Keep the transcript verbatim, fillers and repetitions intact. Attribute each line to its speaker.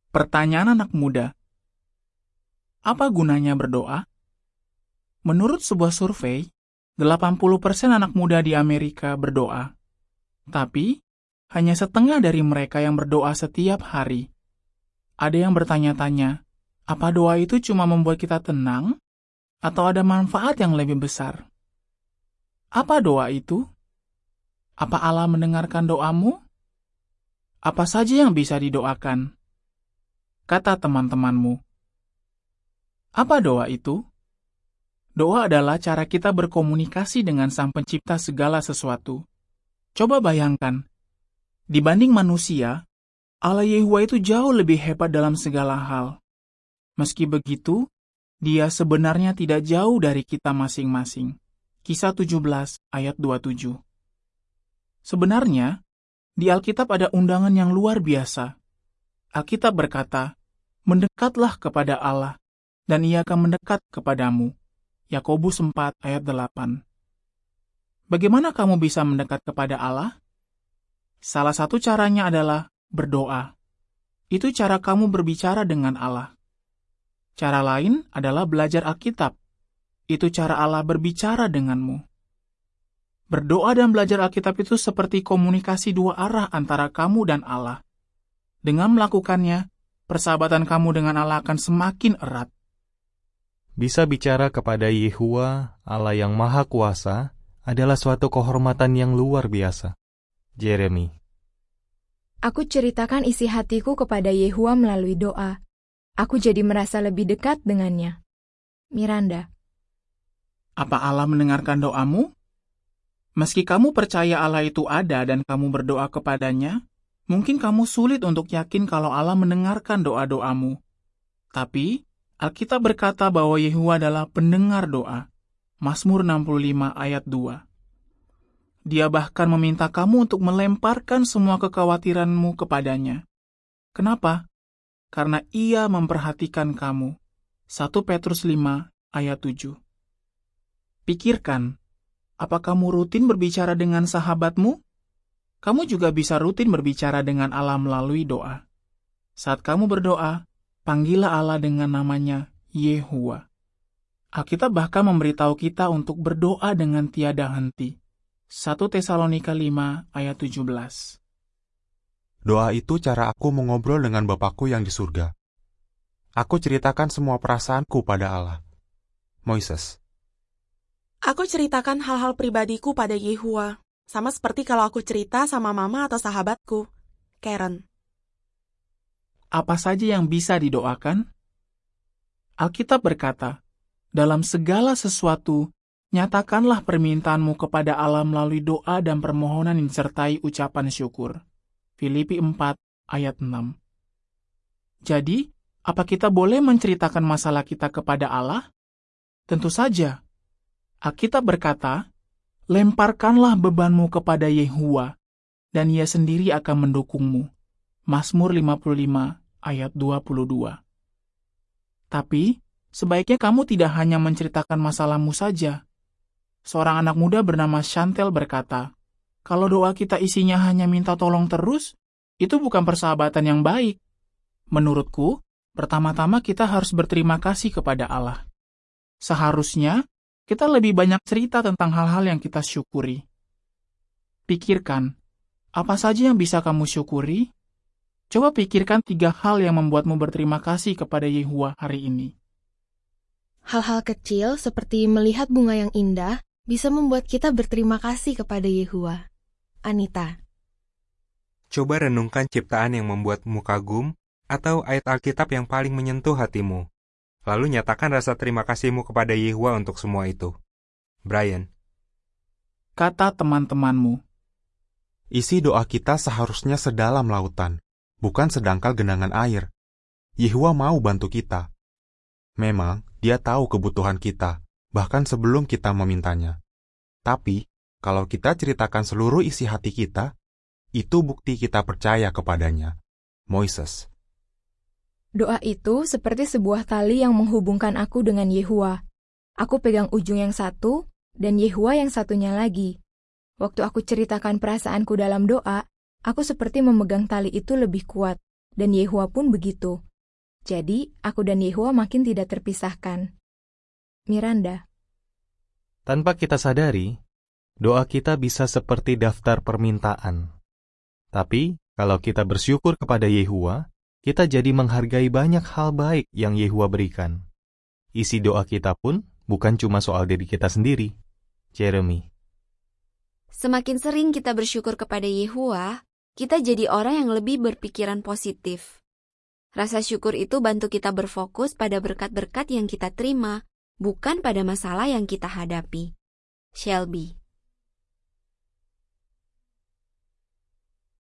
Speaker 1: Pertanyaan anak muda. Apa gunanya berdoa? Menurut sebuah survei, delapan puluh persen anak muda di Amerika berdoa. Tapi, hanya setengah dari mereka yang berdoa setiap hari. Ada yang bertanya-tanya, apa doa itu cuma membuat kita tenang? Atau ada manfaat yang lebih besar? Apa doa itu? Apa Allah mendengarkan doamu? Apa saja yang bisa didoakan? Kata teman-temanmu. Apa doa itu? Doa adalah cara kita berkomunikasi dengan Sang Pencipta segala sesuatu. Coba bayangkan, dibanding manusia, Allah Yehuwa itu jauh lebih hebat dalam segala hal. Meski begitu, Dia sebenarnya tidak jauh dari kita masing-masing. Kisah tujuh belas ayat dua puluh tujuh. Sebenarnya, di Alkitab ada undangan yang luar biasa. Alkitab berkata, mendekatlah kepada Allah, dan Ia akan mendekat kepadamu. Yakobus empat ayat delapan. Bagaimana kamu bisa mendekat kepada Allah? Salah satu caranya adalah berdoa. Itu cara kamu berbicara dengan Allah. Cara lain adalah belajar Alkitab. Itu cara Allah berbicara denganmu. Berdoa dan belajar Alkitab itu seperti komunikasi dua arah antara kamu dan Allah. Dengan melakukannya, persahabatan kamu dengan Allah akan semakin erat.
Speaker 2: Bisa bicara kepada Yehuwa, Allah yang Maha Kuasa, adalah suatu kehormatan yang luar biasa. Jeremy.
Speaker 3: Aku ceritakan isi hatiku kepada Yehuwa melalui doa. Aku jadi merasa lebih dekat dengannya. Miranda.
Speaker 1: Apa Allah mendengarkan doamu? Meski kamu percaya Allah itu ada dan kamu berdoa kepadanya, mungkin kamu sulit untuk yakin kalau Allah mendengarkan doa-doamu. Tapi, Alkitab berkata bahwa Yehuwa adalah pendengar doa. Mazmur enam puluh lima ayat dua. Dia bahkan meminta kamu untuk melemparkan semua kekhawatiranmu kepadanya. Kenapa? Karena Ia memperhatikan kamu. satu Petrus lima ayat tujuh. Pikirkan, apa kamu rutin berbicara dengan sahabatmu? Kamu juga bisa rutin berbicara dengan Allah melalui doa. Saat kamu berdoa, panggillah Allah dengan namanya Yehuwa. Alkitab bahkan memberitahu kita untuk berdoa dengan tiada henti. satu Tesalonika lima ayat tujuh belas.
Speaker 4: Doa itu cara aku mengobrol dengan Bapakku yang di surga. Aku ceritakan semua perasaanku pada Allah. Moises.
Speaker 5: Aku ceritakan hal-hal pribadiku pada Yehuwa, sama seperti kalau aku cerita sama mama atau sahabatku. Karen.
Speaker 1: Apa saja yang bisa didoakan? Alkitab berkata, dalam segala sesuatu, nyatakanlah permintaanmu kepada Allah melalui doa dan permohonan yang disertai ucapan syukur. Filipi empat ayat enam. Jadi, apa kita boleh menceritakan masalah kita kepada Allah? Tentu saja. Alkitab berkata, lemparkanlah bebanmu kepada Yehuwa, dan Ia sendiri akan mendukungmu. Mazmur lima puluh lima ayat dua puluh dua. Tapi, sebaiknya kamu tidak hanya menceritakan masalahmu saja. Seorang anak muda bernama Chantel berkata, kalau doa kita isinya hanya minta tolong terus, itu bukan persahabatan yang baik. Menurutku, pertama-tama kita harus berterima kasih kepada Allah. Seharusnya, kita lebih banyak cerita tentang hal-hal yang kita syukuri. Pikirkan, apa saja yang bisa kamu syukuri? Coba pikirkan tiga hal yang membuatmu berterima kasih kepada Yehuwa hari ini.
Speaker 3: Hal-hal kecil seperti melihat bunga yang indah bisa membuat kita berterima kasih kepada Yehuwa. Anita.
Speaker 6: Coba renungkan ciptaan yang membuatmu kagum atau ayat Alkitab yang paling menyentuh hatimu. Lalu nyatakan rasa terima kasihmu kepada Yehuwa untuk semua itu. Brian.
Speaker 1: Kata teman-temanmu.
Speaker 4: Isi doa kita seharusnya sedalam lautan, bukan sedangkal genangan air. Yehuwa mau bantu kita. Memang, Dia tahu kebutuhan kita, bahkan sebelum kita memintanya. Tapi, kalau kita ceritakan seluruh isi hati kita, itu bukti kita percaya kepadanya. Moises.
Speaker 3: Doa itu seperti sebuah tali yang menghubungkan aku dengan Yehuwa. Aku pegang ujung yang satu, dan Yehuwa yang satunya lagi. Waktu aku ceritakan perasaanku dalam doa, aku seperti memegang tali itu lebih kuat. dan Yehua pun begitu. Jadi, aku dan Yehua makin tidak terpisahkan. Miranda.
Speaker 2: Tanpa kita sadari, doa kita bisa seperti daftar permintaan. Tapi, kalau kita bersyukur kepada Yehua, kita jadi menghargai banyak hal baik yang Yehua berikan. Isi doa kita pun bukan cuma soal diri kita sendiri. Jeremy.
Speaker 7: Semakin sering kita bersyukur kepada Yehua, kita jadi orang yang lebih berpikiran positif. Rasa syukur itu bantu kita berfokus pada berkat-berkat yang kita terima, bukan pada masalah yang kita hadapi. Shelby.